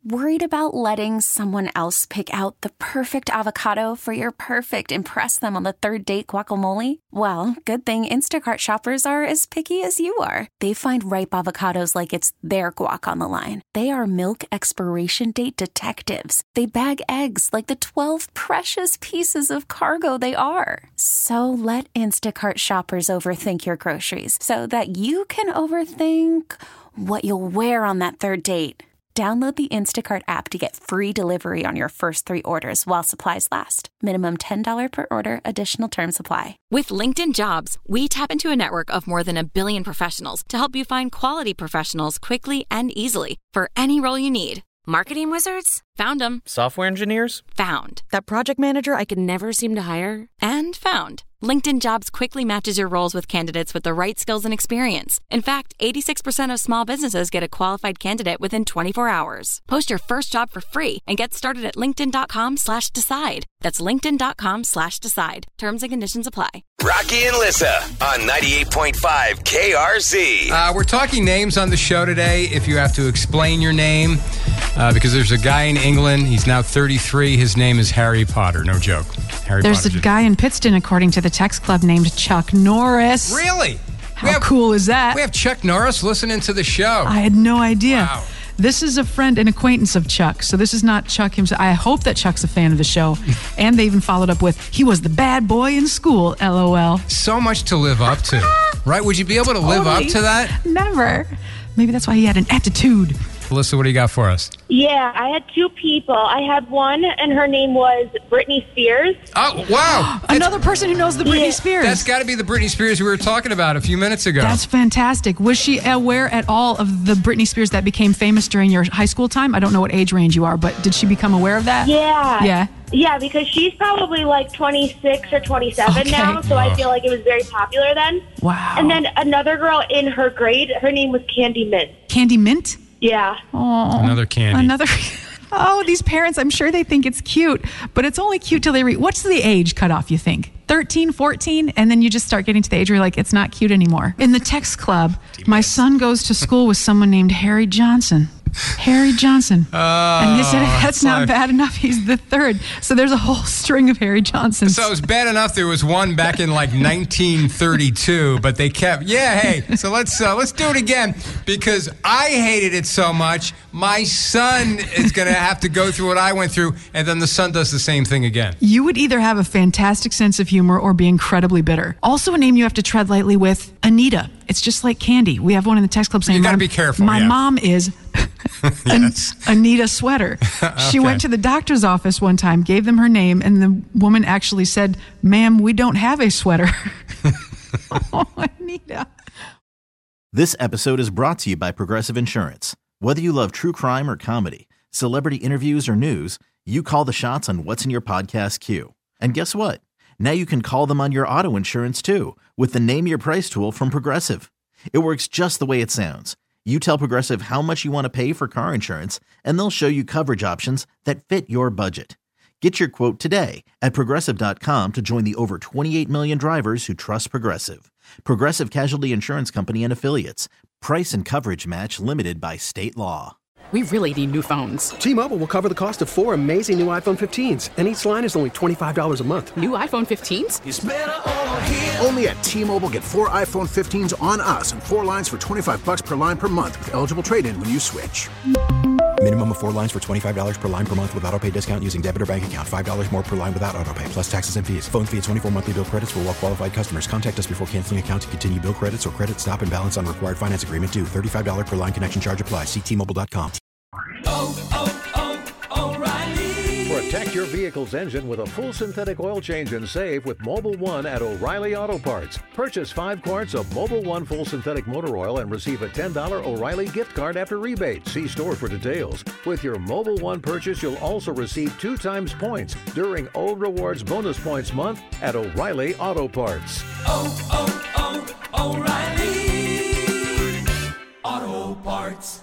Worried about letting someone else pick out the perfect avocado for your perfect impress them on the third date guacamole? Well, good thing Instacart shoppers are as picky as you are. They find ripe avocados like it's their guac on the line. They are milk expiration date detectives. They bag eggs like the 12 precious pieces of cargo they are. So let Instacart shoppers overthink your groceries so that you can overthink what you'll wear on that third date. Download the Instacart app to get free delivery on your first 3 orders while supplies last. Minimum $10 per order. Additional terms apply. With LinkedIn Jobs, we tap into a network of more than 1 billion professionals to help you find quality professionals quickly and easily for any role you need. Marketing wizards? Found them. Software engineers? Found. That project manager I could never seem to hire? And found. LinkedIn Jobs quickly matches your roles with candidates with the right skills and experience. In fact, 86% of small businesses get a qualified candidate within 24 hours. Post your first job for free and get started at linkedin.com/decide. That's linkedin.com/decide. Terms and conditions apply. Rocky and Lissa on 98.5 KRZ. We're talking names on the show today. If you have to explain your name, because there's a guy in England, he's now 33. His name is Harry Potter. No joke. There's a guy in Pittston, according to the text club, named Chuck Norris. Really? How cool is that? We have Chuck Norris listening to the show. I had no idea. Wow. This is a friend and acquaintance of Chuck, so this is not Chuck himself. I hope that Chuck's a fan of the show. And they even followed up with, he was the bad boy in school, LOL. So much to live up to, right? Would you be able to live up to that? Never. Maybe that's why he had an attitude. Melissa, what do you got for us? Yeah, I had 2 people. I had one, and her name was Britney Spears. Oh, wow. Another person who knows the Britney Spears. That's got to be the Britney Spears we were talking about a few minutes ago. That's fantastic. Was she aware at all of the Britney Spears that became famous during your high school time? I don't know what age range you are, but did she become aware of that? Yeah. Yeah. Yeah, because she's probably like 26 or 27 now, so I feel like it was very popular then. Wow. And then another girl in her grade, her name was Candy Mint. Candy Mint? Yeah. Oh, another Candy. Oh, these parents, I'm sure they think it's cute, but it's only cute till they reach. What's the age cutoff, you think? 13, 14, and then you just start getting to the age where you're like, it's not cute anymore. In the text club, my son goes to school with someone named Harry Johnson. Harry Johnson. And he said, that's not bad enough. He's the third. So there's a whole string of Harry Johnsons. So it was bad enough there was one back in like 1932, but they kept, so let's do it again because I hated it so much. My son is going to have to go through what I went through, and then the son does the same thing again. You would either have a fantastic sense of humor or be incredibly bitter. Also a name you have to tread lightly with, Anita. It's just like candy. We have one in the text club saying, you got to be careful. My mom is Anita Sweater. She went to the doctor's office one time, gave them her name, and the woman actually said, ma'am, we don't have a sweater. Oh, Anita. This episode is brought to you by Progressive Insurance. Whether you love true crime or comedy, celebrity interviews or news, you call the shots on what's in your podcast queue. And guess what? Now you can call them on your auto insurance too with the Name Your Price tool from Progressive. It works just the way it sounds. You tell Progressive how much you want to pay for car insurance, and they'll show you coverage options that fit your budget. Get your quote today at Progressive.com to join the over 28 million drivers who trust Progressive. Progressive Casualty Insurance Company and Affiliates. Price and coverage match limited by state law. We really need new phones. T-Mobile will cover the cost of 4 amazing new iPhone 15s, and each line is only $25 a month. New iPhone 15s? It's better over here. Only at T-Mobile, get 4 iPhone 15s on us and 4 lines for $25 per line per month with eligible trade-in when you switch. Minimum of 4 lines for $25 per line per month with autopay discount using debit or bank account. $5 more per line without autopay, plus taxes and fees. Phone fee at 24 monthly bill credits for well-qualified customers. Contact us before canceling account to continue bill credits or credit stop and balance on required finance agreement due. $35 per line connection charge applies. See T-Mobile.com. O'Reilly. Protect your vehicle's engine with a full synthetic oil change and save with Mobil 1 at O'Reilly Auto Parts. Purchase 5 quarts of Mobil 1 full synthetic motor oil and receive a $10 O'Reilly gift card after rebate. See store for details. With your Mobil 1 purchase, you'll also receive 2 times points during O Rewards Bonus Points Month at O'Reilly Auto Parts. O'Reilly Auto Parts.